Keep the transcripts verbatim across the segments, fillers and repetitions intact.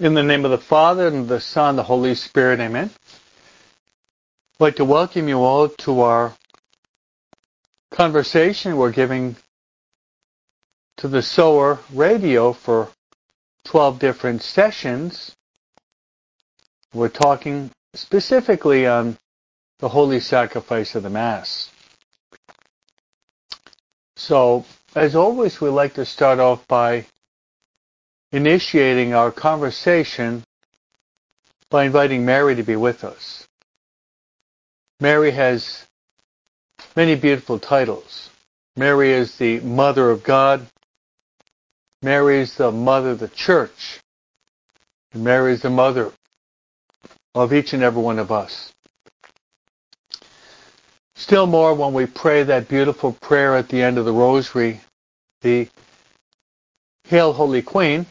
In the name of the Father, and of the Son, and the Holy Spirit, amen. I'd like to welcome you all to our conversation we're giving to the Sower Radio for twelve different sessions. We're talking specifically on the holy sacrifice of the Mass. So, as always, we like to start off by initiating our conversation by inviting Mary to be with us. Mary has many beautiful titles. Mary is the Mother of God. Mary is the Mother of the Church. And Mary is the Mother of each and every one of us. Still more, when we pray that beautiful prayer at the end of the Rosary, the Hail, Holy Queen,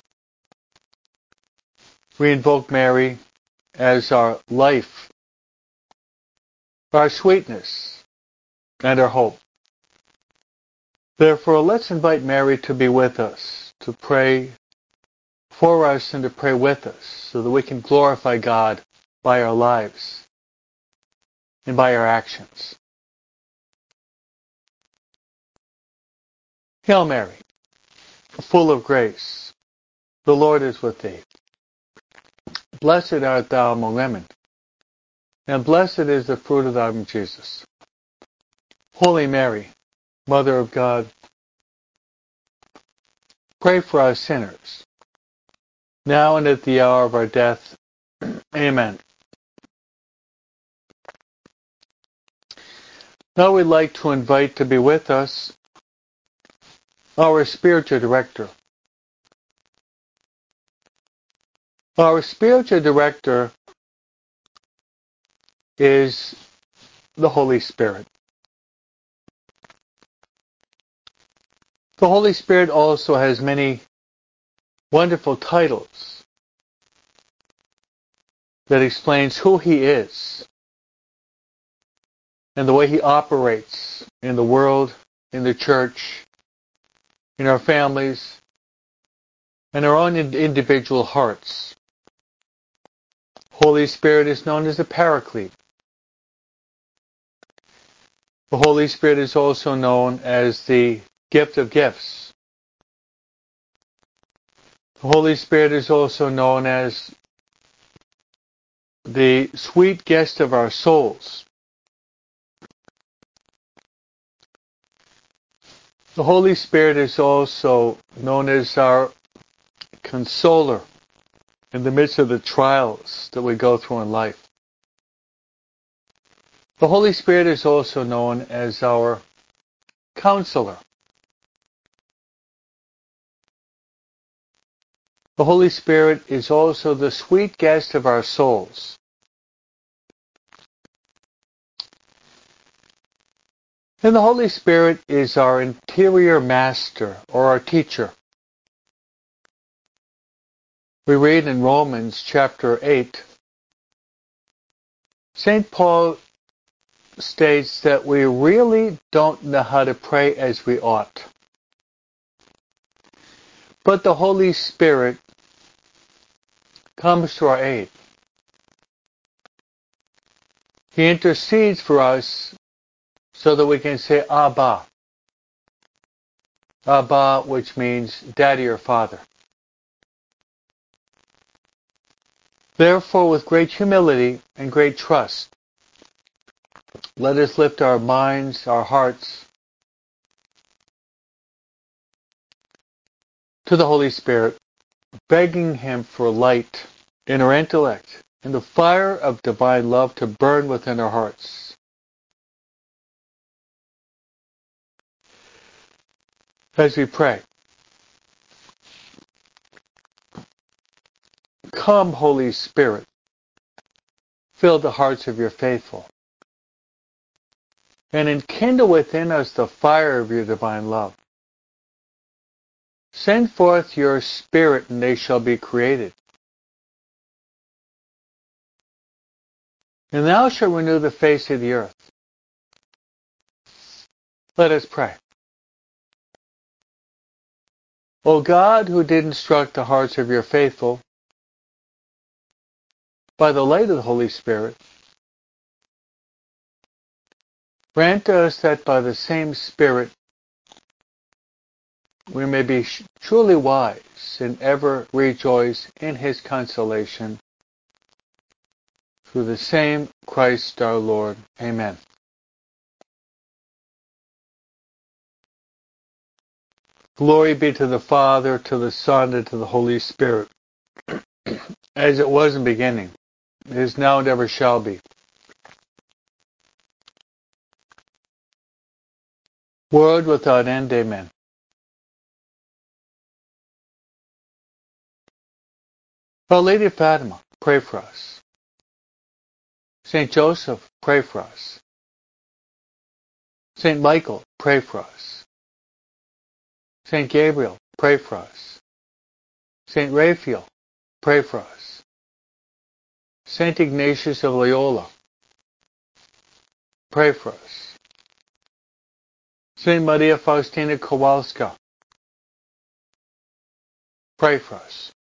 we invoke Mary as our life, our sweetness, and our hope. Therefore, let's invite Mary to be with us, to pray for us and to pray with us, so that we can glorify God by our lives and by our actions. Hail Mary, full of grace, the Lord is with thee. Blessed art thou among women, and blessed is the fruit of thy womb, Jesus. Holy Mary, Mother of God, pray for us sinners, now and at the hour of our death. Amen. Now we'd like to invite to be with us our spiritual director. Our spiritual director is the Holy Spirit. The Holy Spirit also has many wonderful titles that explains who He is and the way He operates in the world, in the church, in our families, and our own individual hearts. Holy Spirit is known as the Paraclete. The Holy Spirit is also known as the gift of gifts. The Holy Spirit is also known as the sweet guest of our souls. The Holy Spirit is also known as our consoler in the midst of the trials that we go through in life. The Holy Spirit is also known as our counselor. The Holy Spirit is also the sweet guest of our souls. And the Holy Spirit is our interior master, or our teacher. We read in Romans chapter eight, Saint Paul states that we really don't know how to pray as we ought. But the Holy Spirit comes to our aid. He intercedes for us so that we can say Abba. Abba, which means daddy or father. Therefore, with great humility and great trust, let us lift our minds, our hearts, to the Holy Spirit, begging Him for light in our intellect and the fire of divine love to burn within our hearts. As we pray, come, Holy Spirit, fill the hearts of your faithful, and enkindle within us the fire of your divine love. Send forth your Spirit, and they shall be created. And thou shalt renew the face of the earth. Let us pray. O God, who did instruct the hearts of your faithful, by the light of the Holy Spirit, grant us that by the same Spirit we may be truly wise and ever rejoice in His consolation. Through the same Christ our Lord. Amen. Glory be to the Father, to the Son, and to the Holy Spirit, as it was in the beginning, is now, and ever shall be, world without end. Amen. Our Lady of Fatima, pray for us. Saint Joseph, pray for us. Saint Michael, pray for us. Saint Gabriel, pray for us. Saint Raphael, pray for us. Saint Ignatius of Loyola, pray for us. Saint Maria Faustina Kowalska, pray for us.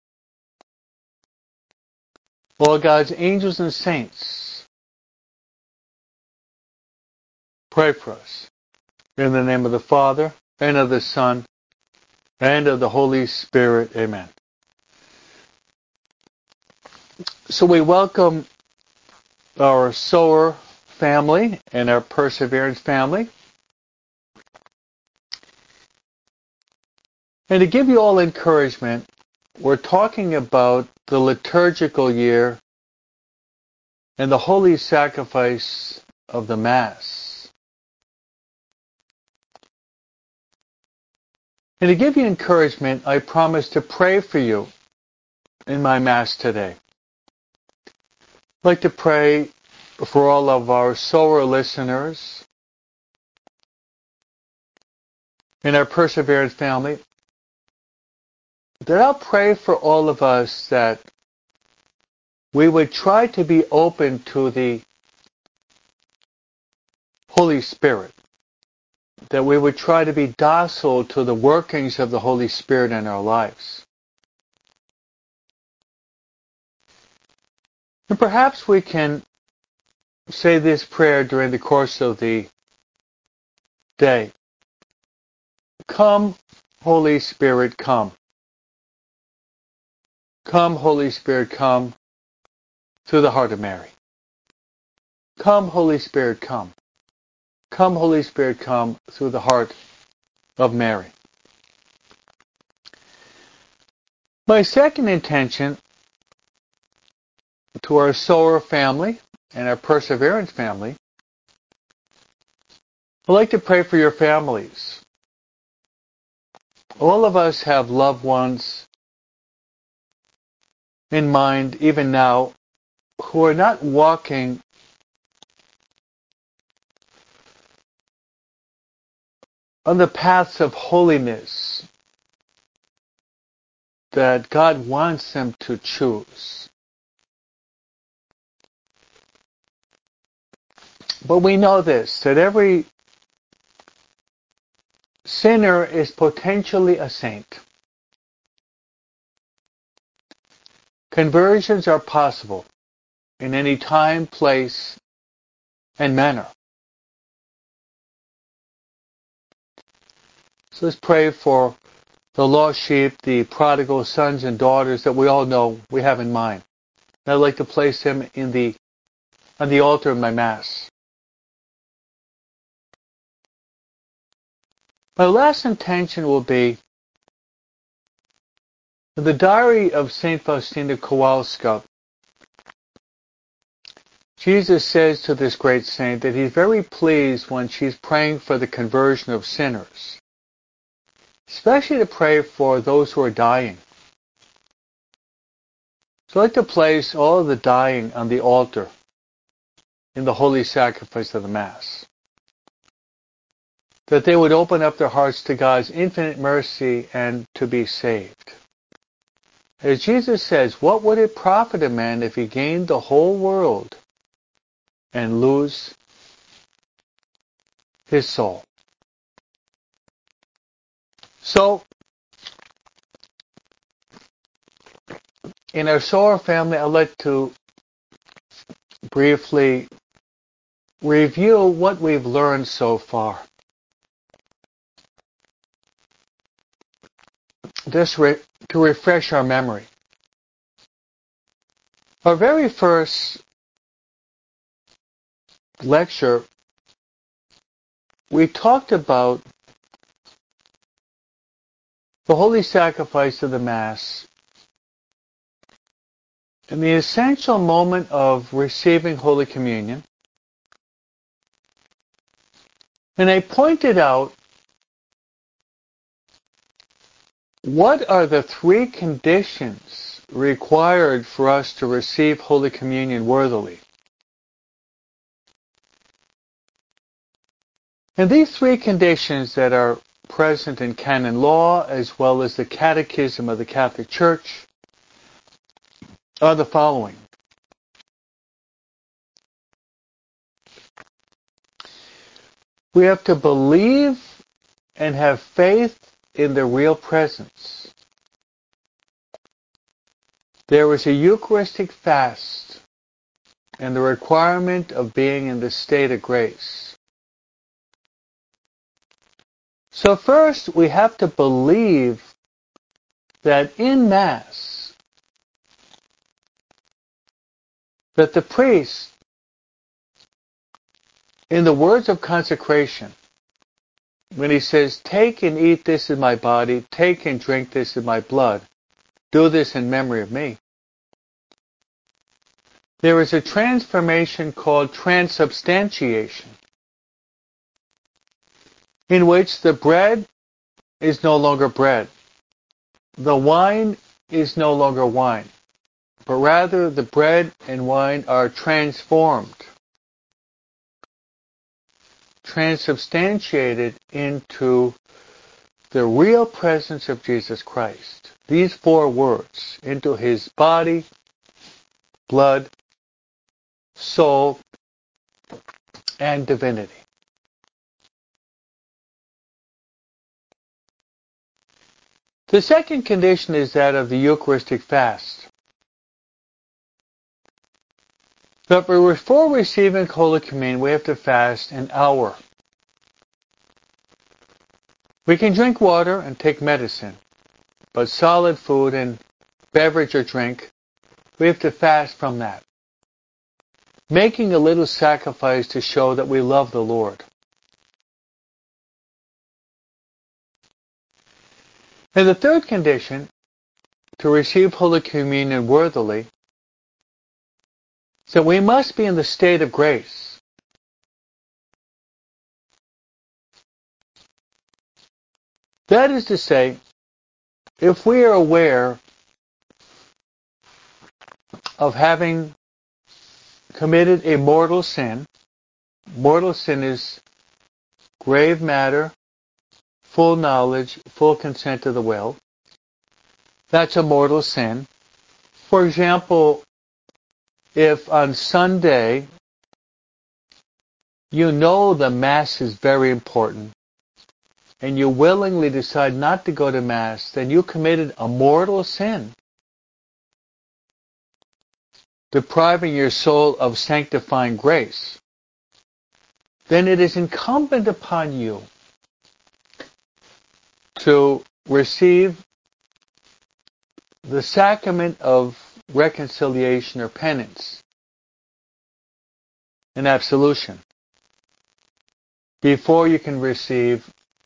All God's angels and saints, pray for us. In the name of the Father, and of the Son, and of the Holy Spirit. Amen. So we welcome our Sower family and our Perseverance family. And to give you all encouragement, we're talking about the liturgical year and the holy sacrifice of the Mass. And to give you encouragement, I promise to pray for you in my Mass today. I'd like to pray for all of our Sower listeners and our Perseverance family. That I'll pray for all of us that we would try to be open to the Holy Spirit. That we would try to be docile to the workings of the Holy Spirit in our lives. And perhaps we can say this prayer during the course of the day. Come, Holy Spirit, come. Come, Holy Spirit, come through the heart of Mary. Come, Holy Spirit, come. Come, Holy Spirit, come through the heart of Mary. My second intention to our Sower family and our Perseverance family, I'd like to pray for your families. All of us have loved ones in mind, even now, who are not walking on the paths of holiness that God wants them to choose. But we know this, that every sinner is potentially a saint. Conversions are possible in any time, place, and manner. So let's pray for the lost sheep, the prodigal sons and daughters that we all know we have in mind. And I'd like to place them in the on the altar of my Mass. My last intention will be the diary of Saint Faustina Kowalska. Jesus says to this great saint that he's very pleased when she's praying for the conversion of sinners, especially to pray for those who are dying. So I'd like to place all of the dying on the altar in the holy sacrifice of the Mass, that they would open up their hearts to God's infinite mercy and to be saved. As Jesus says, what would it profit a man if he gained the whole world and lose his soul? So, in our Sower family, I'd like to briefly review what we've learned so far. Just re- to refresh our memory. Our very first lecture, we talked about the holy sacrifice of the Mass and the essential moment of receiving Holy Communion. And I pointed out what are the three conditions required for us to receive Holy Communion worthily. And these three conditions that are present in canon law as well as the Catechism of the Catholic Church are the following. We have to believe and have faith in the real presence. There is a Eucharistic fast and the requirement of being in the state of grace. So first, we have to believe that in Mass, that the priest, in the words of consecration, when he says, "Take and eat this in my body, take and drink this in my blood, do this in memory of me," there is a transformation called transubstantiation, in which the bread is no longer bread, the wine is no longer wine, but rather the bread and wine are transformed, transubstantiated into the real presence of Jesus Christ. These four words, into his body, blood, soul, and divinity. The second condition is that of the Eucharistic fast. But before receiving Holy Communion, we have to fast an hour. We can drink water and take medicine, but solid food and beverage or drink, we have to fast from that, making a little sacrifice to show that we love the Lord. And the third condition, to receive Holy Communion worthily, is that we must be in the state of grace. That is to say, if we are aware of having committed a mortal sin, mortal sin is grave matter, full knowledge, full consent of the will. That's a mortal sin. For example, if on Sunday you know the Mass is very important and you willingly decide not to go to Mass, then you committed a mortal sin, depriving your soul of sanctifying grace. Then it is incumbent upon you to receive the sacrament of reconciliation or penance and absolution before you can receive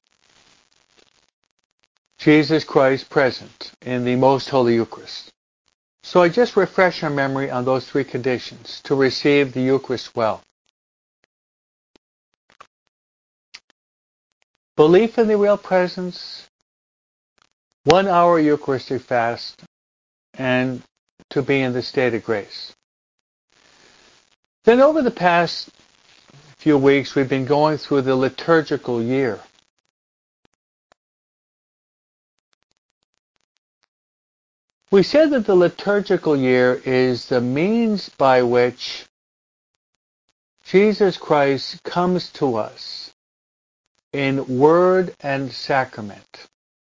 Jesus Christ present in the Most Holy Eucharist. So I just refresh our memory on those three conditions to receive the Eucharist well. Belief in the real presence, one hour Eucharistic fast, and to be in the state of grace. Then over the past few weeks, we've been going through the liturgical year. We said that the liturgical year is the means by which Jesus Christ comes to us in word and sacrament.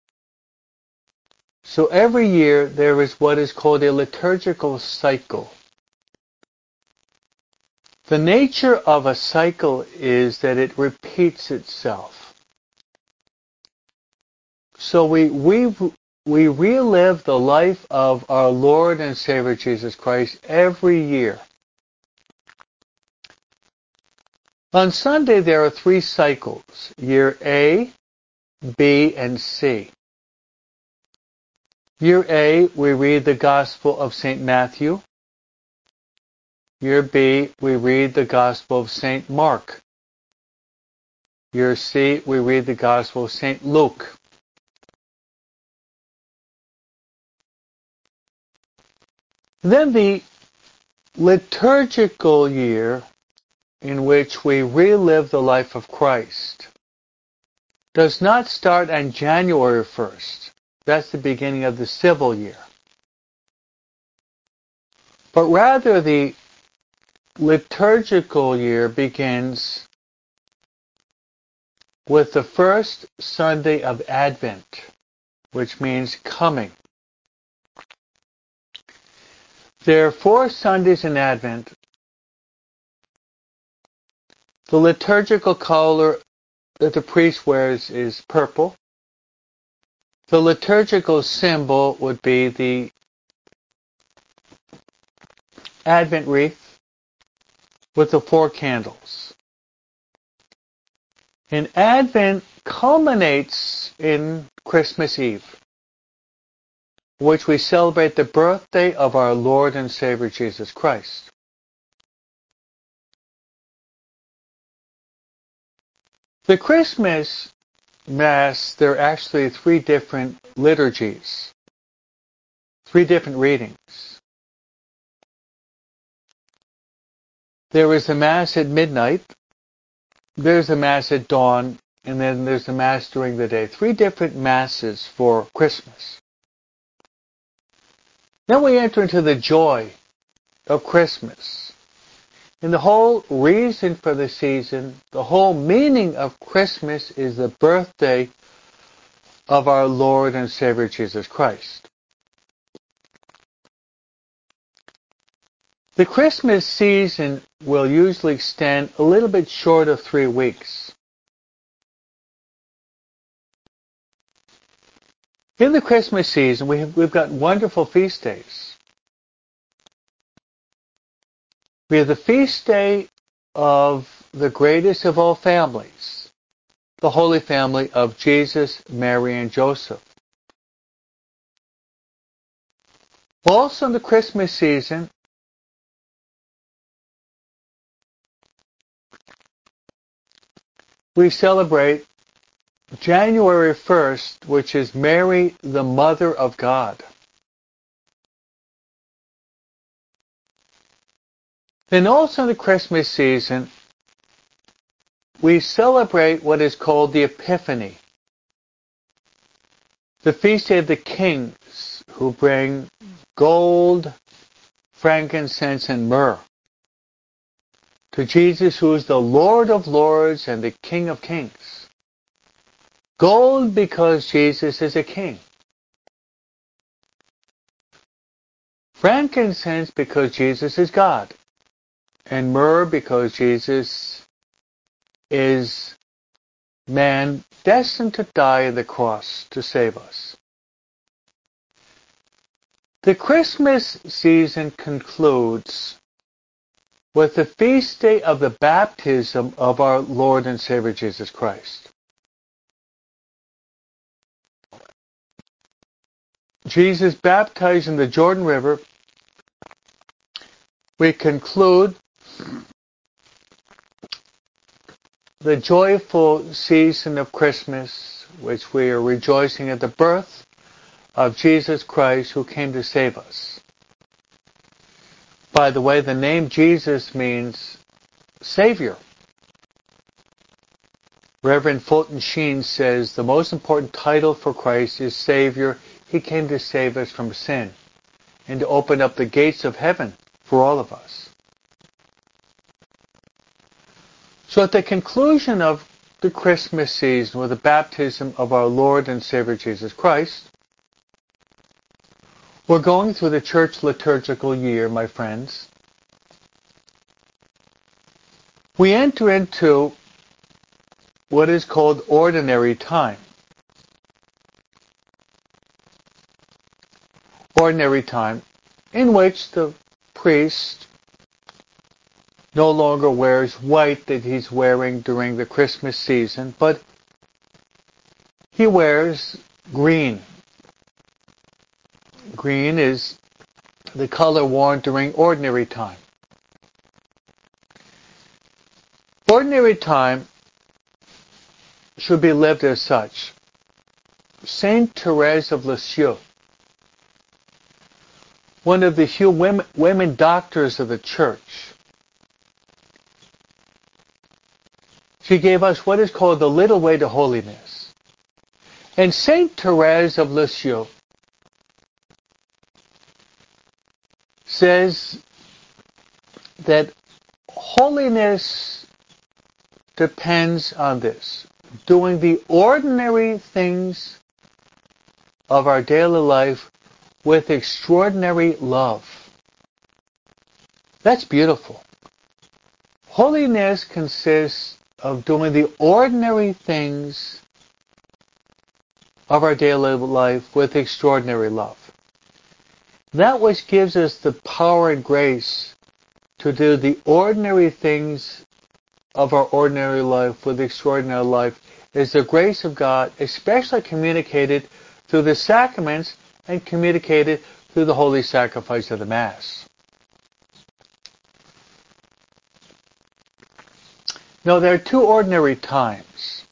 So every year there is what is called a liturgical cycle. The nature of a cycle is that it repeats itself. So we, we, we relive the life of our Lord and Savior Jesus Christ every year. On Sunday there are three cycles, year A, B, and C. Year A, we read the Gospel of Saint Matthew. Year B, we read the Gospel of Saint Mark. Year C, we read the Gospel of Saint Luke. Then the liturgical year in which we relive the life of Christ does not start on January first. That's the beginning of the civil year. But rather the liturgical year begins with the first Sunday of Advent, which means coming. There are four Sundays in Advent. The liturgical color that the priest wears is purple. The liturgical symbol would be the Advent wreath with the four candles. And Advent culminates in Christmas Eve, which we celebrate the birthday of our Lord and Savior Jesus Christ. The Christmas Mass, there are actually three different liturgies, three different readings. There is a Mass at midnight, there's a Mass at dawn, and then there's a Mass during the day. Three different Masses for Christmas. Then we enter into the joy of Christmas. And the whole reason for the season, the whole meaning of Christmas is the birthday of our Lord and Savior Jesus Christ. The Christmas season will usually extend a little bit short of three weeks. In the Christmas season, we have, we've got wonderful feast days. We have the feast day of the greatest of all families, the Holy Family of Jesus, Mary, and Joseph. Also in the Christmas season, we celebrate January first, which is Mary, the Mother of God. Then also in the Christmas season, we celebrate what is called the Epiphany, the feast day of the kings who bring gold, frankincense, and myrrh to Jesus, who is the Lord of lords and the King of kings. Gold because Jesus is a king. Frankincense because Jesus is God. And myrrh because Jesus is man destined to die on the cross to save us. The Christmas season concludes with the feast day of the baptism of our Lord and Savior Jesus Christ. Jesus baptized in the Jordan River. We conclude the joyful season of Christmas, which we are rejoicing at the birth of Jesus Christ, who came to save us. By the way, the name Jesus means Savior. Reverend Fulton Sheen says the most important title for Christ is Savior. He came to save us from sin and to open up the gates of heaven for all of us. So at the conclusion of the Christmas season with the baptism of our Lord and Savior Jesus Christ, we're going through the church liturgical year, my friends. we enter into what is called ordinary time. Ordinary time in which the priest no longer wears white that he's wearing during the Christmas season, but he wears green. Green is the color worn during ordinary time. Ordinary time should be lived as such. Saint Therese of Lisieux, one of the few women, women doctors of the church, she gave us what is called the little way to holiness. And Saint Therese of Lisieux says that holiness depends on this: doing the ordinary things of our daily life with extraordinary love. That's beautiful. Holiness consists of doing the ordinary things of our daily life with extraordinary love. That which gives us the power and grace to do the ordinary things of our ordinary life with extraordinary life is the grace of God, especially communicated through the sacraments and communicated through the holy sacrifice of the Mass. Now, there are two ordinary times.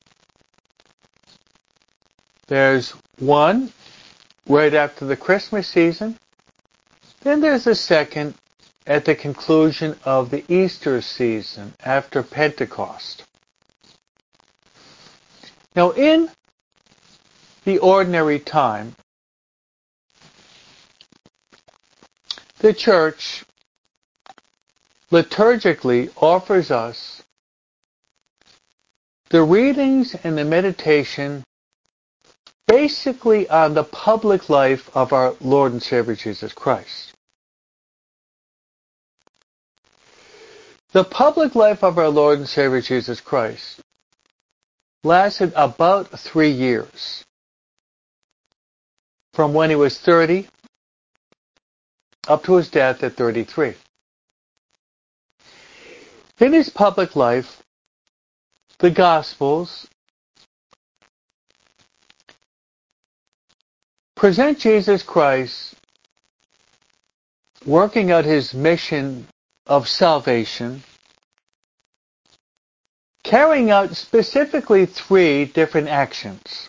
There's one right after the Christmas season. Then there's a second at the conclusion of the Easter season after Pentecost. Now, in the ordinary time, the Church liturgically offers us the readings and the meditation basically on the public life of our Lord and Savior Jesus Christ. The public life of our Lord and Savior Jesus Christ lasted about three years, from when he was thirty up to his death at thirty-three. In his public life, the Gospels present Jesus Christ working out his mission of salvation, carrying out specifically three different actions.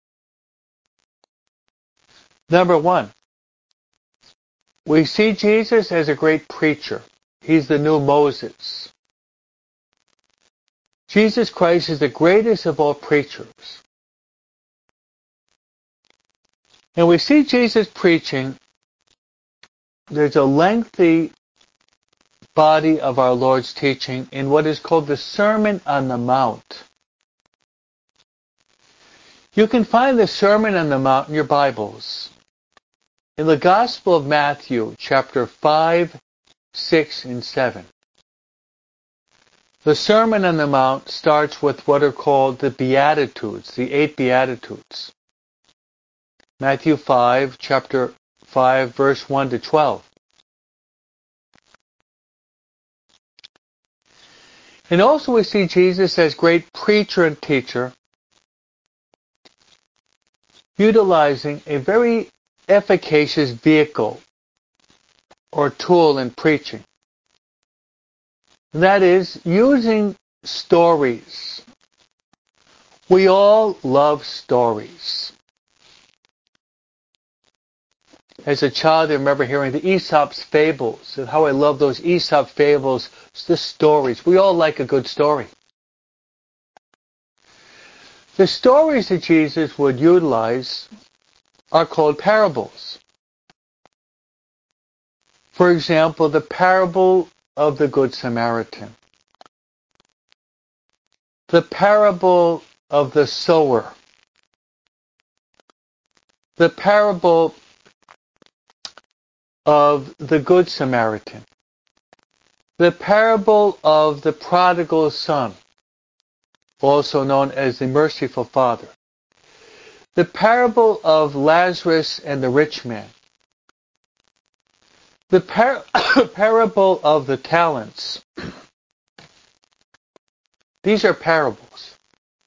Number one, we see Jesus as a great preacher. He's the new Moses. Jesus Christ is the greatest of all preachers. And we see Jesus preaching. There's a lengthy body of our Lord's teaching in what is called the Sermon on the Mount. You can find the Sermon on the Mount in your Bibles in the Gospel of Matthew, chapter five, six, and seven. The Sermon on the Mount starts with what are called the Beatitudes, the eight Beatitudes. Matthew five, chapter five, verse one to twelve. And also we see Jesus as great preacher and teacher, utilizing a very efficacious vehicle or tool in preaching. That is, using stories. We all love stories. As a child, I remember hearing the Aesop's fables, and how I love those Aesop fables, the stories. We all like a good story. The stories that Jesus would utilize are called parables. For example, the parable of the Good Samaritan. The parable of the sower. The parable of the Good Samaritan. the parable of the prodigal son, also known as the merciful father, the parable of Lazarus and the rich man, the par- parable of the talents. These are parables.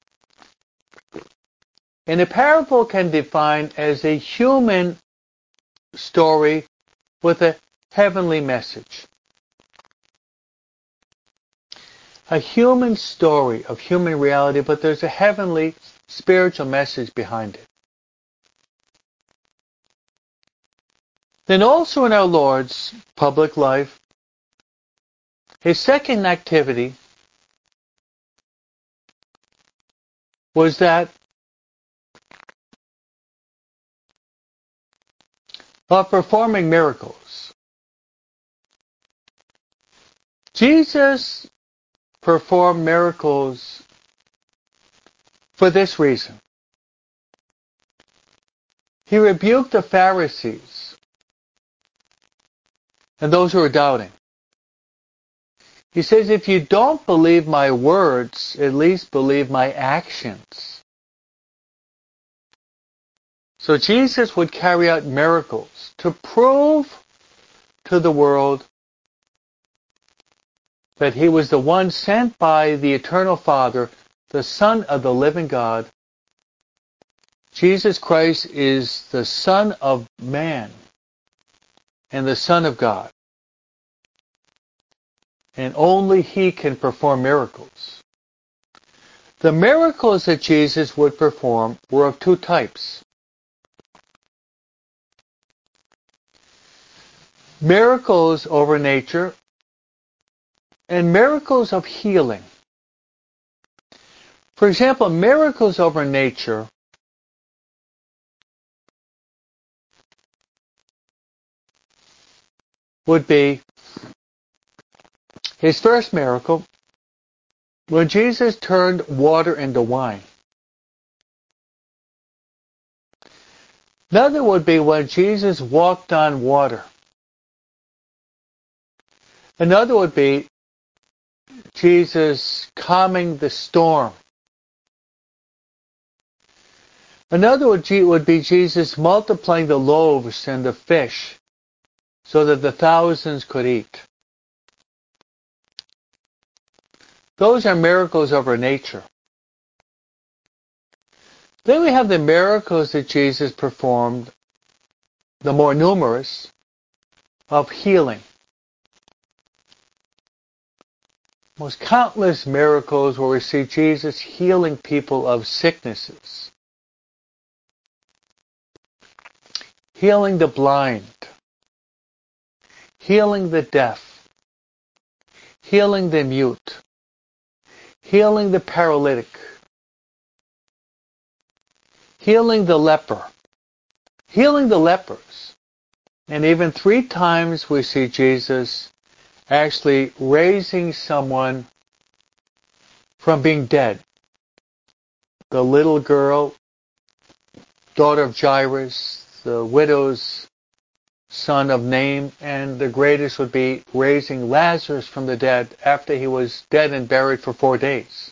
And a parable can be defined as a human story with a heavenly message. A human story of human reality, but there's a heavenly spiritual message behind it. Then also in our Lord's public life, his second activity was that of performing miracles. Jesus performed miracles for this reason. He rebuked the Pharisees and those who are doubting. He says, if you don't believe my words, at least believe my actions. So Jesus would carry out miracles to prove to the world that he was the one sent by the eternal Father, the Son of the living God. Jesus Christ is the Son of man and the Son of God. And only he can perform miracles. The miracles that Jesus would perform were of two types. Miracles over nature and miracles of healing. For example, miracles over nature would be his first miracle when Jesus turned water into wine. Another would be when Jesus walked on water. Another would be Jesus calming the storm. Another would be Jesus multiplying the loaves and the fish so that the thousands could eat. Those are miracles over nature. Then we have the miracles that Jesus performed, the more numerous, of healing. Most countless miracles where we see Jesus healing people of sicknesses, healing the blind, healing the deaf, healing the mute, healing the paralytic, healing the leper, healing the lepers. And even three times we see Jesus actually raising someone from being dead. The little girl, daughter of Jairus, the widow's son of Nain, and the greatest would be raising Lazarus from the dead after he was dead and buried for four days.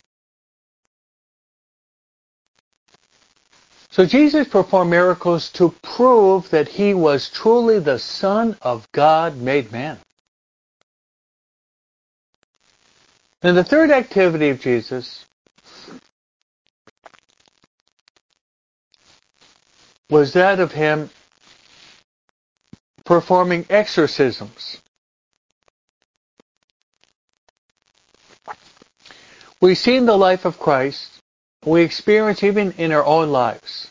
So Jesus performed miracles to prove that he was truly the Son of God made man. And the third activity of Jesus was that of him performing exorcisms. We see in the life of Christ, we experience even in our own lives,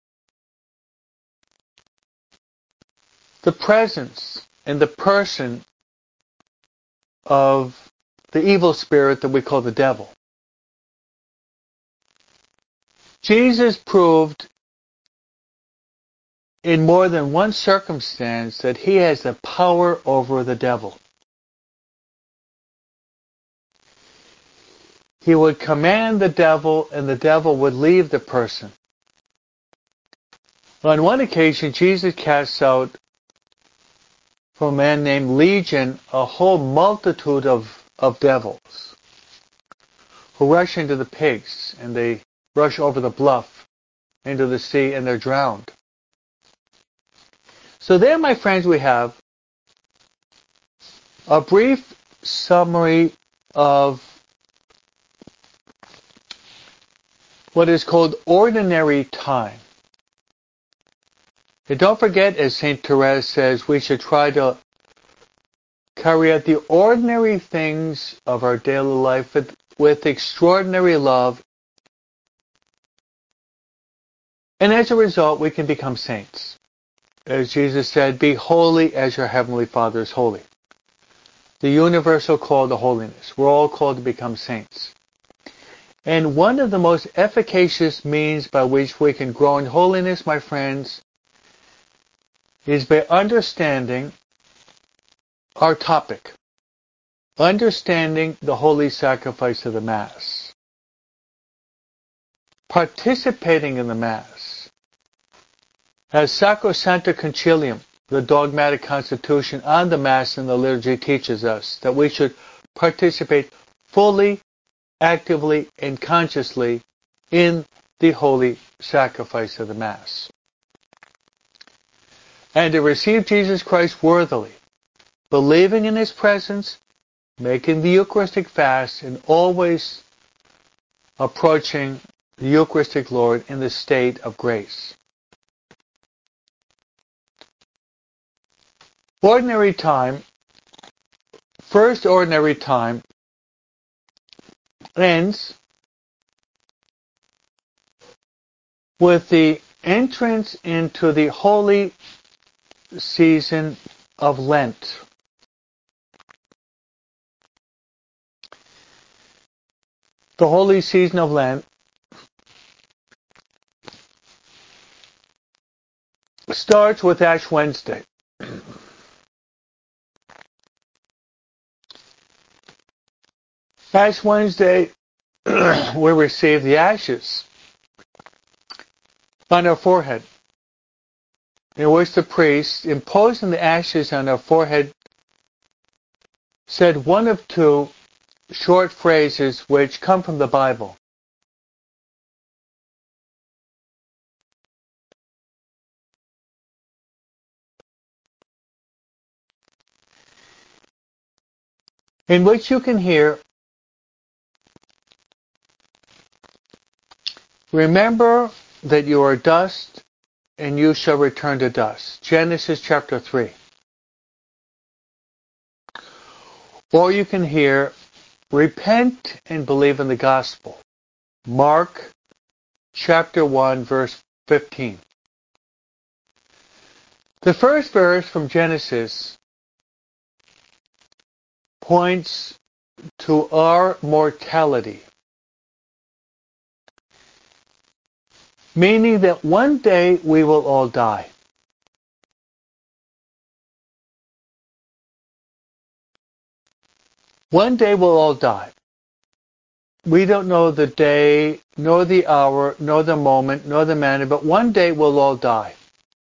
the presence and the person of the evil spirit that we call the devil. Jesus proved in more than one circumstance that he has the power over the devil. He would command the devil and the devil would leave the person. On one occasion, Jesus casts out from a man named Legion a whole multitude of, of devils who rush into the pigs, and they rush over the bluff into the sea, and they're drowned. So there, my friends, we have a brief summary of what is called ordinary time. And don't forget, as Saint Therese says, we should try to carry out the ordinary things of our daily life with, with extraordinary love. And as a result, we can become saints. As Jesus said, be holy as your heavenly Father is holy. The universal call to holiness. We're all called to become saints. And one of the most efficacious means by which we can grow in holiness, my friends, is by understanding our topic. Understanding the holy sacrifice of the Mass. Participating in the Mass. As Sacrosancta Concilium, the dogmatic constitution on the Mass and the liturgy, teaches us that we should participate fully, actively, and consciously in the holy sacrifice of the Mass. And to receive Jesus Christ worthily, believing in His presence, making the Eucharistic fast, and always approaching the Eucharistic Lord in the state of grace. Ordinary time, first ordinary time, ends with the entrance into the holy season of Lent. The holy season of Lent starts with Ash Wednesday. Ash Wednesday, we receive the ashes on our forehead, in which the priest, imposing the ashes on our forehead, said one of two short phrases which come from the Bible. In which you can hear, remember that you are dust, and you shall return to dust. Genesis chapter three. Or you can hear, repent and believe in the gospel. Mark chapter one, verse fifteen. The first verse from Genesis points to our mortality, meaning that one day we will all die. One day we'll all die. We don't know the day, nor the hour, nor the moment, nor the manner, but one day we'll all die.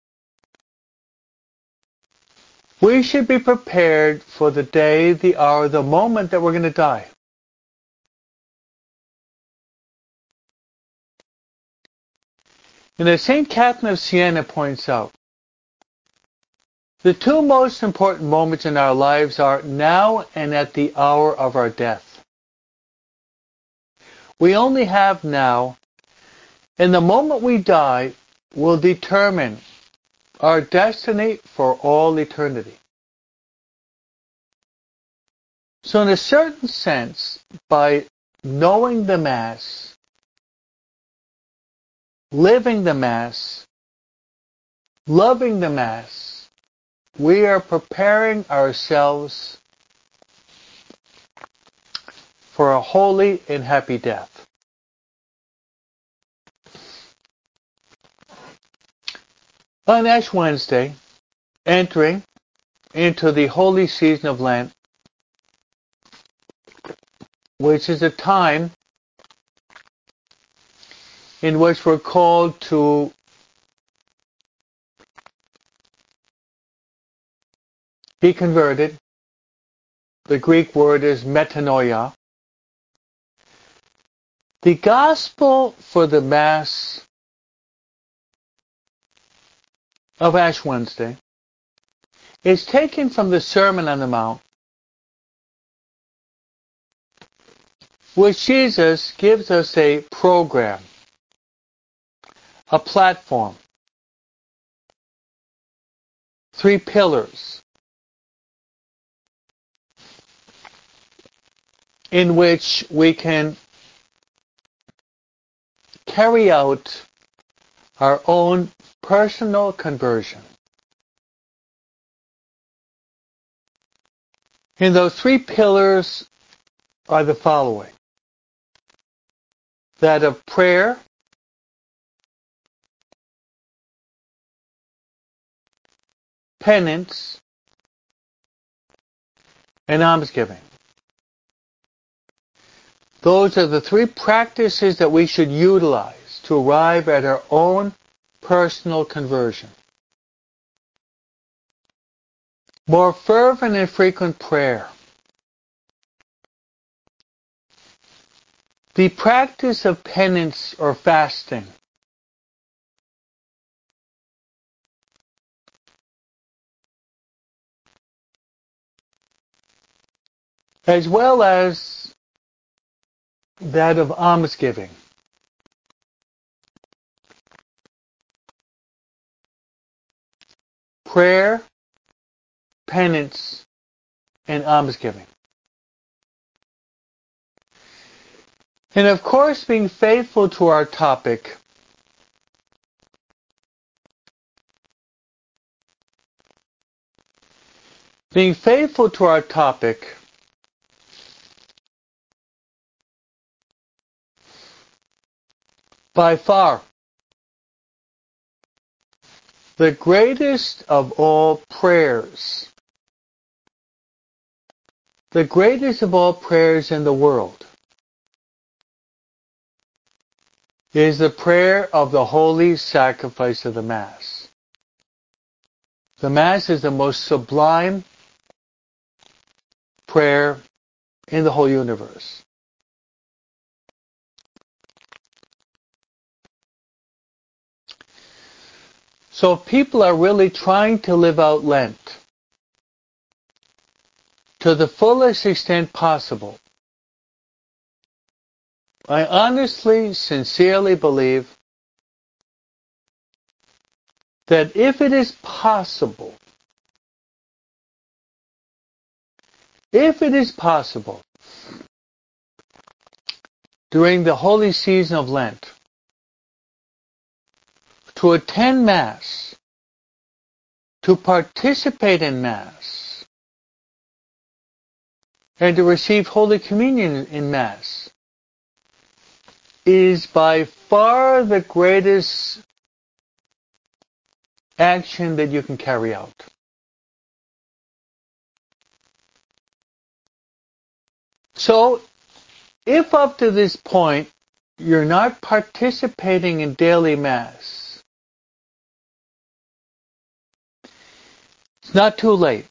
We should be prepared for the day, the hour, the moment that we're going to die. And as Saint Catherine of Siena points out, the two most important moments in our lives are now and at the hour of our death. We only have now, and the moment we die will determine our destiny for all eternity. So in a certain sense, by knowing the Mass, living the Mass, loving the Mass, we are preparing ourselves for a holy and happy death. On Ash Wednesday, entering into the holy season of Lent, which is a time in which we're called to be converted. The Greek word is metanoia. The gospel for the Mass of Ash Wednesday is taken from the Sermon on the Mount, which Jesus gives us a program, a platform, three pillars in which we can carry out our own personal conversion. And those three pillars are the following: that of prayer, penance, and almsgiving. Those are the three practices that we should utilize to arrive at our own personal conversion. More fervent and frequent prayer. The practice of penance or fasting. As well as that of almsgiving. Prayer, penance, and almsgiving. And of course, being faithful to our topic, being faithful to our topic, by far, the greatest of all prayers, the greatest of all prayers in the world, is the prayer of the holy sacrifice of the Mass. The Mass is the most sublime prayer in the whole universe. So if people are really trying to live out Lent to the fullest extent possible, I honestly, sincerely believe that if it is possible, if it is possible, during the holy season of Lent, to attend Mass, to participate in Mass, and to receive Holy Communion in Mass, is by far the greatest action that you can carry out. So, if up to this point you're not participating in daily Mass, it's not too late.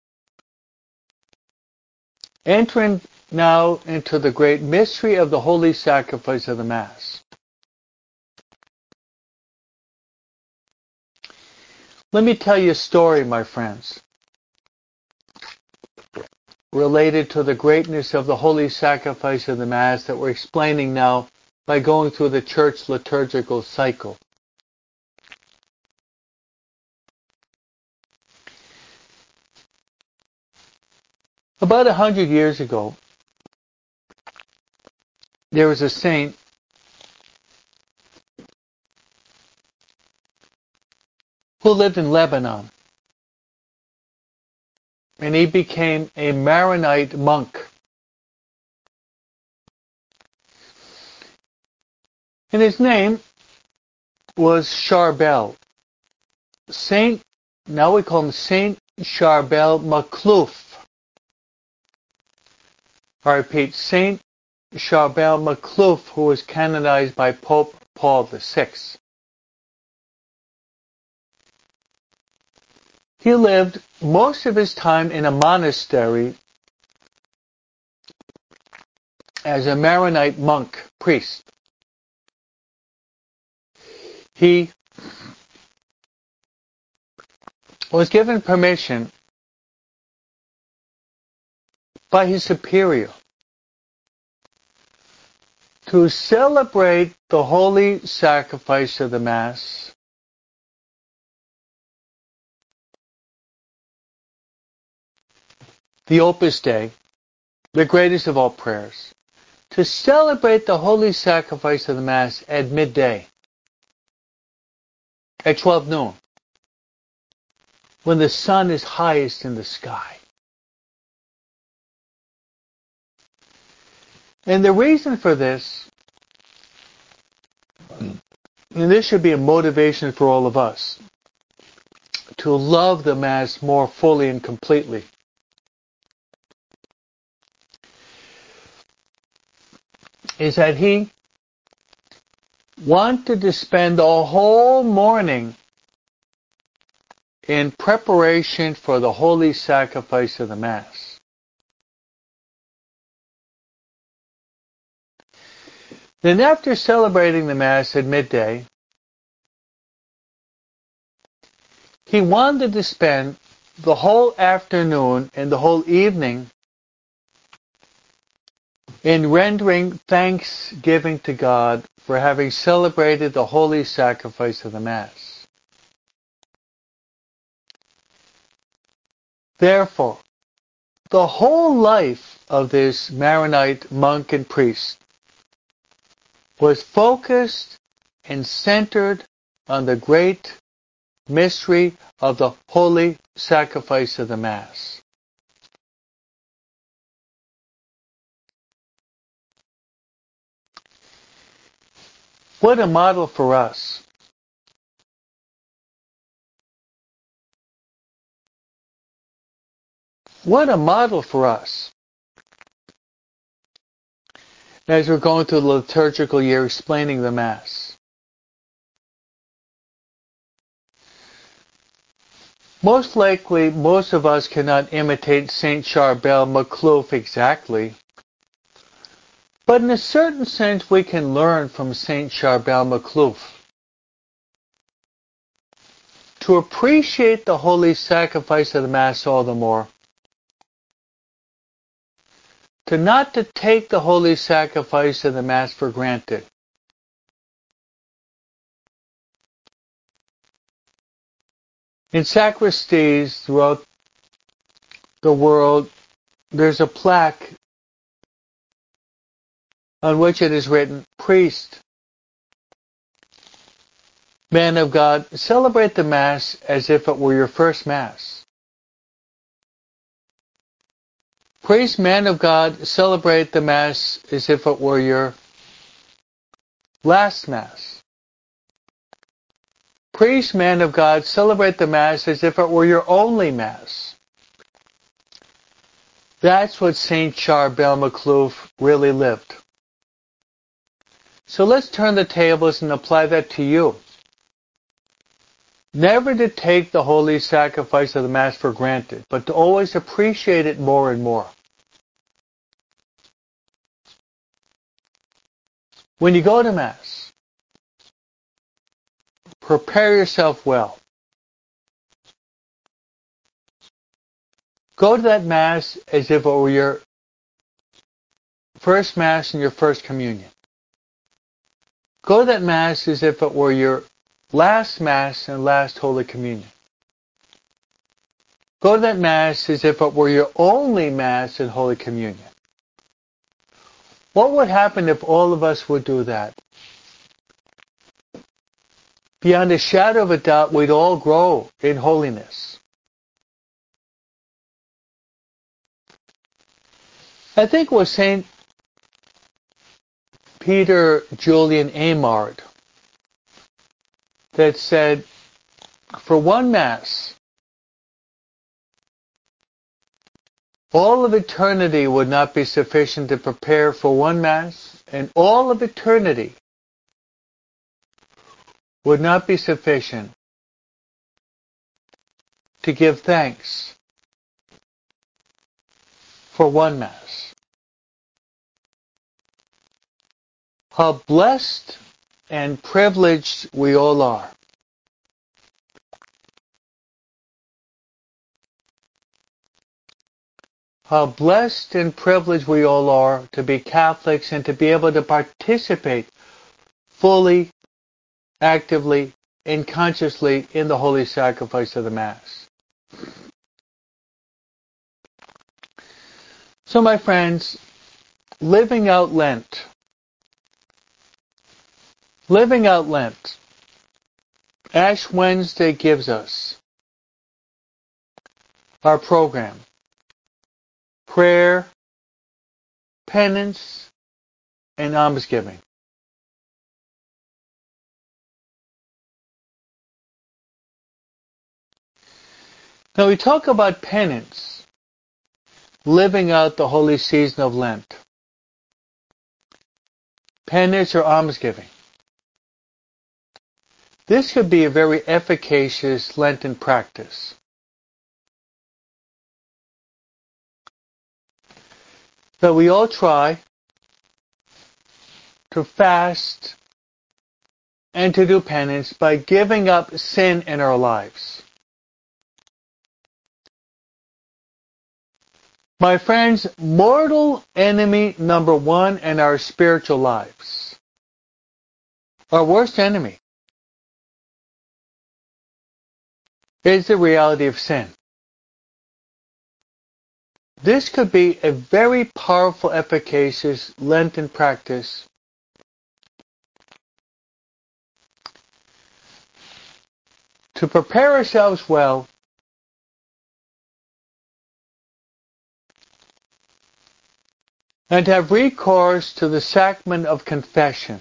Entering now into the great mystery of the holy sacrifice of the Mass. Let me tell you a story, my friends, related to the greatness of the holy sacrifice of the Mass that we're explaining now by going through the church liturgical cycle. About a hundred years ago, there was a saint who lived in Lebanon, and he became a Maronite monk. And his name was Charbel. Saint, now we call him Saint Charbel Makhlouf. I repeat, Saint Charbel Makhlouf, who was canonized by Pope Paul the Sixth. He lived most of his time in a monastery as a Maronite monk, priest. He was given permission by his superior to celebrate the holy sacrifice of the Mass the Opus Dei, the greatest of all prayers, to celebrate the holy sacrifice of the Mass at midday, at twelve noon, when the sun is highest in the sky. And the reason for this, and this should be a motivation for all of us, to love the Mass more fully and completely, is that he wanted to spend a whole morning in preparation for the holy sacrifice of the Mass. Then after celebrating the Mass at midday, he wanted to spend the whole afternoon and the whole evening in rendering thanksgiving to God for having celebrated the holy sacrifice of the Mass. Therefore, the whole life of this Maronite monk and priest was focused and centered on the great mystery of the holy sacrifice of the Mass. What a model for us. What a model for us as we're going through the liturgical year explaining the Mass. Most likely, most of us cannot imitate Saint Charbel Makhlouf exactly, but in a certain sense we can learn from Saint Charbel Makhlouf to appreciate the holy sacrifice of the Mass all the more, to not to take the holy sacrifice of the Mass for granted. In sacristies throughout the world, there's a plaque on which it is written, "Priest, man of God, celebrate the Mass as if it were your first Mass. Priest, man of God, celebrate the Mass as if it were your last Mass. Priest, man of God, celebrate the Mass as if it were your only Mass." That's what Saint Charbel Makhlouf really lived. So let's turn the tables and apply that to you. Never to take the holy sacrifice of the Mass for granted, but to always appreciate it more and more. When you go to Mass, prepare yourself well. Go to that Mass as if it were your first Mass and your first communion. Go to that Mass as if it were your last Mass and last Holy Communion. Go to that Mass as if it were your only Mass and Holy Communion. What would happen if all of us would do that? Beyond a shadow of a doubt, we'd all grow in holiness. I think it was Saint Peter Julian Eymard that said, for one Mass, all of eternity would not be sufficient to prepare for one Mass, and all of eternity would not be sufficient to give thanks for one Mass. How blessed and privileged we all are. How blessed and privileged we all are to be Catholics and to be able to participate fully, actively, and consciously in the holy sacrifice of the Mass. So, my friends, living out Lent. Living out Lent. Ash Wednesday gives us our program. Prayer, penance, and almsgiving. Now we talk about penance, living out the holy season of Lent. Penance or almsgiving. This could be a very efficacious Lenten practice. That we all try to fast and to do penance by giving up sin in our lives. My friends, mortal enemy number one in our spiritual lives, our worst enemy, is the reality of sin. This could be a very powerful, efficacious Lenten practice to prepare ourselves well and to have recourse to the sacrament of confession.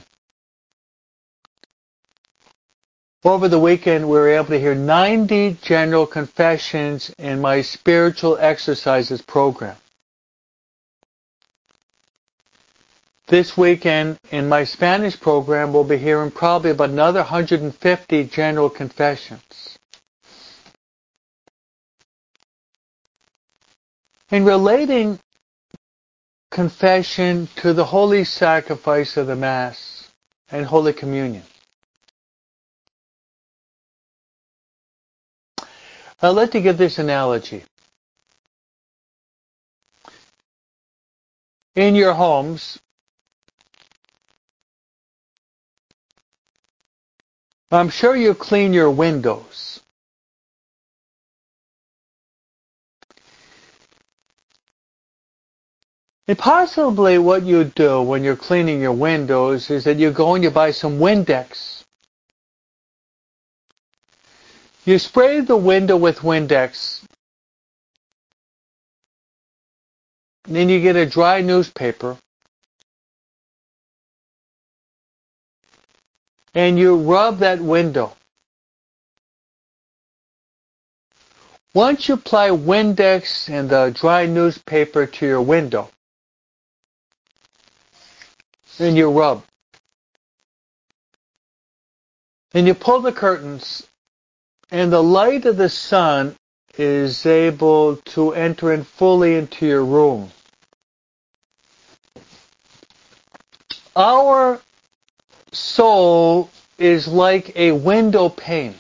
Over the weekend, we were able to hear ninety general confessions in my spiritual exercises program. This weekend, in my Spanish program, we'll be hearing probably about another one hundred fifty general confessions. In relating confession to the holy sacrifice of the Mass and Holy Communion, I'd like to give this analogy. In your homes, I'm sure you clean your windows. And possibly what you do when you're cleaning your windows is that you go and you buy some Windex. You spray the window with Windex. And then you get a dry newspaper. And you rub that window. Once you apply Windex and the dry newspaper to your window, then you rub. And you pull the curtains, and the light of the sun is able to enter in fully into your room. Our soul is like a window pane.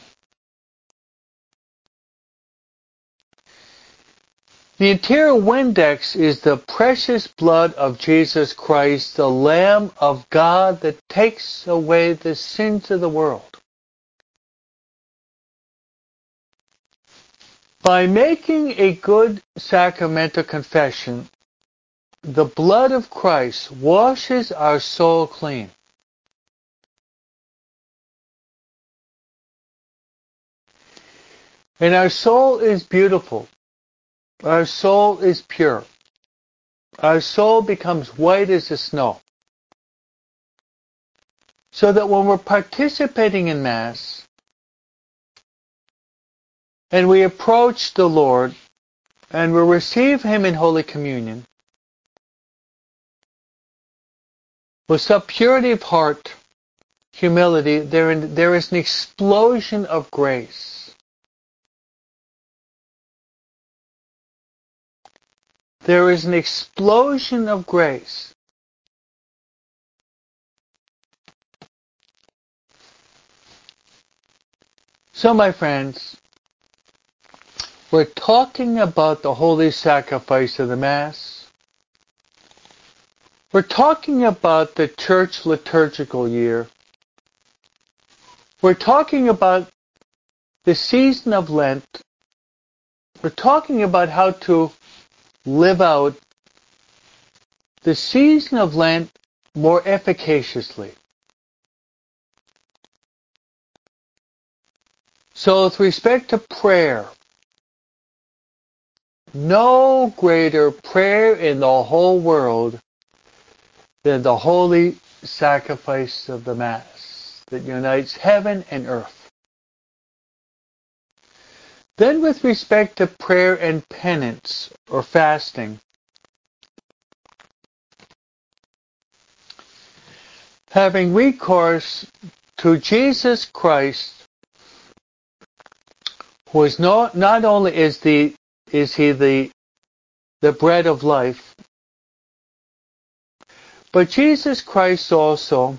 The interior Windex is the precious blood of Jesus Christ, the Lamb of God that takes away the sins of the world. By making a good sacramental confession, the blood of Christ washes our soul clean. And our soul is beautiful. Our soul is pure. Our soul becomes white as the snow. So that when we're participating in Mass, and we approach the Lord, and we receive Him in Holy Communion, with some purity of heart, humility, there, in, there is an explosion of grace. there is an explosion of grace. So, my friends, we're talking about the holy sacrifice of the Mass. We're talking about the church liturgical year. We're talking about the season of Lent. We're talking about how to live out the season of Lent more efficaciously. So with respect to prayer, no greater prayer in the whole world than the holy sacrifice of the Mass that unites heaven and earth. Then with respect to prayer and penance or fasting, having recourse to Jesus Christ, who is not, not only is the is he the the bread of life, but Jesus Christ also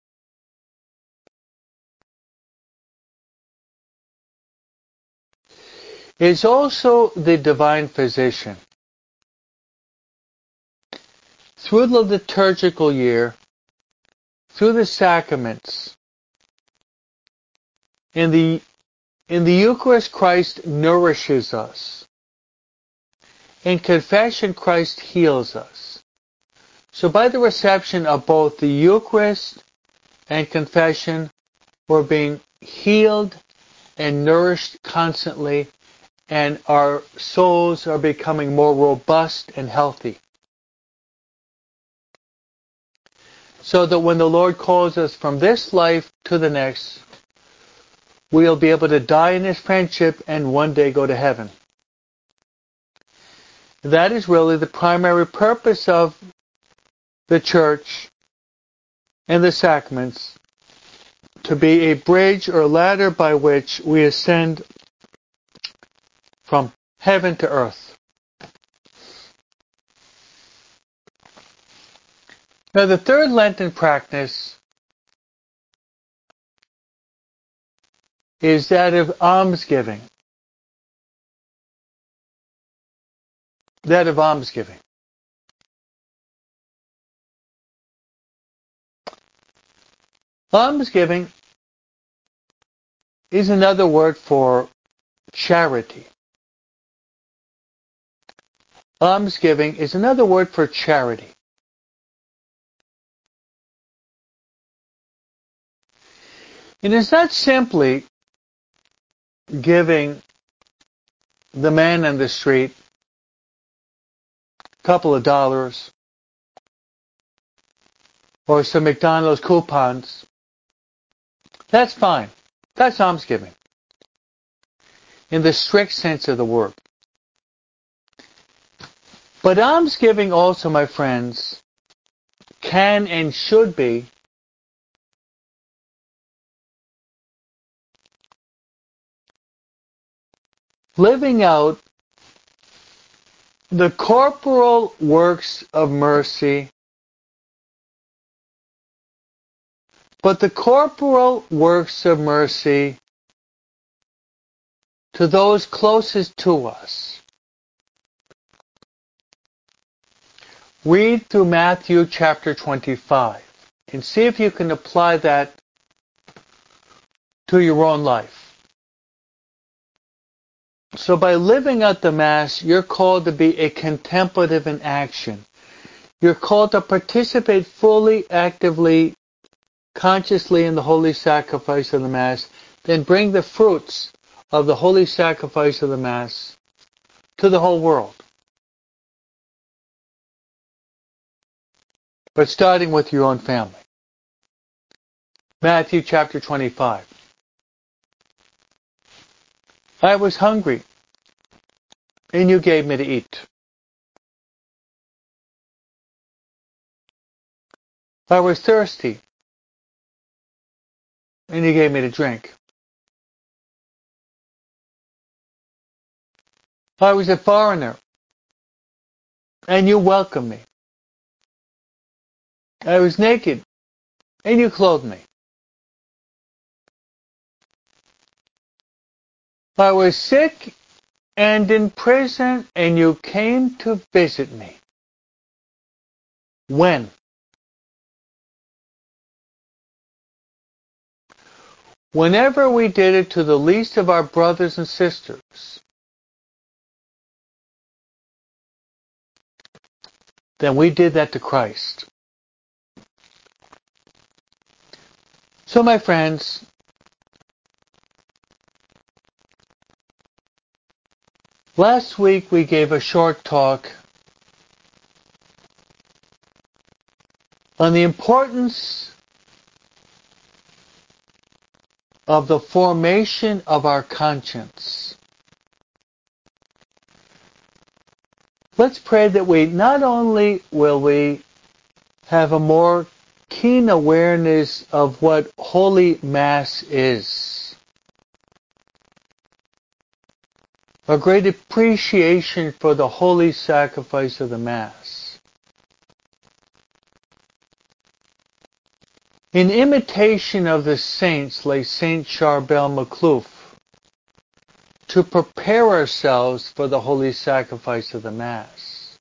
is also the divine physician. Through the liturgical year, through the sacraments, in the in the Eucharist, Christ nourishes us. In confession, Christ heals us. So by the reception of both the Eucharist and confession, we're being healed and nourished constantly, and our souls are becoming more robust and healthy. So that when the Lord calls us from this life to the next, we'll be able to die in His friendship and one day go to heaven. That is really the primary purpose of the Church and the sacraments, to be a bridge or ladder by which we ascend from heaven to earth. Now the third Lenten practice is that of almsgiving. That of almsgiving. Almsgiving is another word for charity. Almsgiving is another word for charity. It is not simply giving the man on the street a couple of dollars or some McDonald's coupons. That's fine. That's almsgiving in the strict sense of the word. But almsgiving also, my friends, can and should be living out the corporal works of mercy, but the corporal works of mercy to those closest to us. Read through Matthew chapter twenty-five and see if you can apply that to your own life. So by living out the Mass, you're called to be a contemplative in action. You're called to participate fully, actively, consciously in the holy sacrifice of the Mass, then bring the fruits of the holy sacrifice of the Mass to the whole world. But starting with your own family. Matthew chapter twenty-five. I was hungry, and you gave me to eat. I was thirsty, and you gave me to drink. I was a foreigner, and you welcomed me. I was naked, and you clothed me. I was sick and in prison, and you came to visit me. When? Whenever we did it to the least of our brothers and sisters, then we did that to Christ. So, my friends, last week we gave a short talk on the importance of the formation of our conscience. Let's pray that we not only will we have a more keen awareness of what Holy Mass is, a great appreciation for the holy sacrifice of the Mass. In imitation of the saints like Saint Charbel Maclouf, to prepare ourselves for the holy sacrifice of the Mass,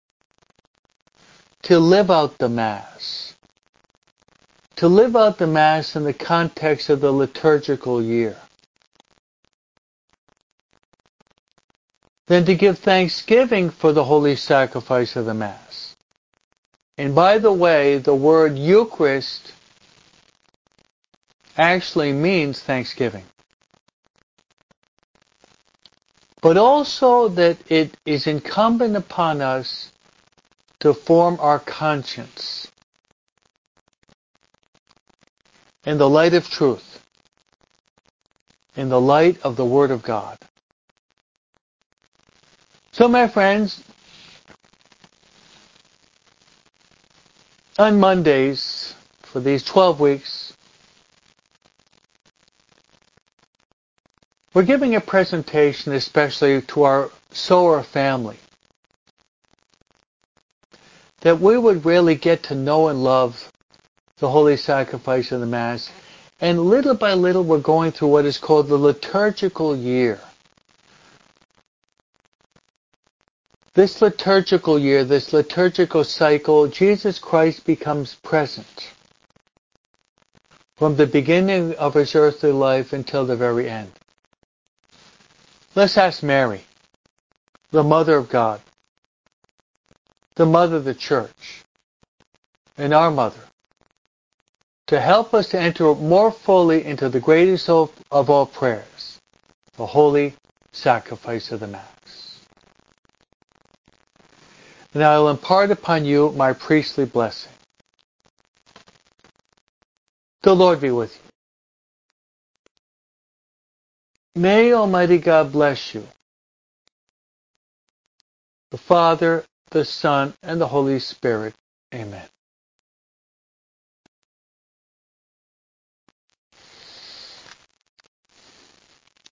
to live out the Mass, to live out the Mass in the context of the liturgical year, then to give thanksgiving for the holy sacrifice of the Mass. And by the way, the word Eucharist actually means thanksgiving. But also that it is incumbent upon us to form our conscience in the light of truth, in the light of the Word of God. So, my friends, on Mondays, for these twelve weeks, we're giving a presentation especially to our Sower family, that we would really get to know and love the holy sacrifice of the Mass. And little by little we're going through what is called the liturgical year. This liturgical year, this liturgical cycle, Jesus Christ becomes present from the beginning of his earthly life until the very end. Let's ask Mary, the Mother of God, the Mother of the Church, and our Mother, to help us to enter more fully into the greatest of, of all prayers, the holy sacrifice of the Mass. And I will impart upon you my priestly blessing. The Lord be with you. May Almighty God bless you, the Father, the Son, and the Holy Spirit. Amen.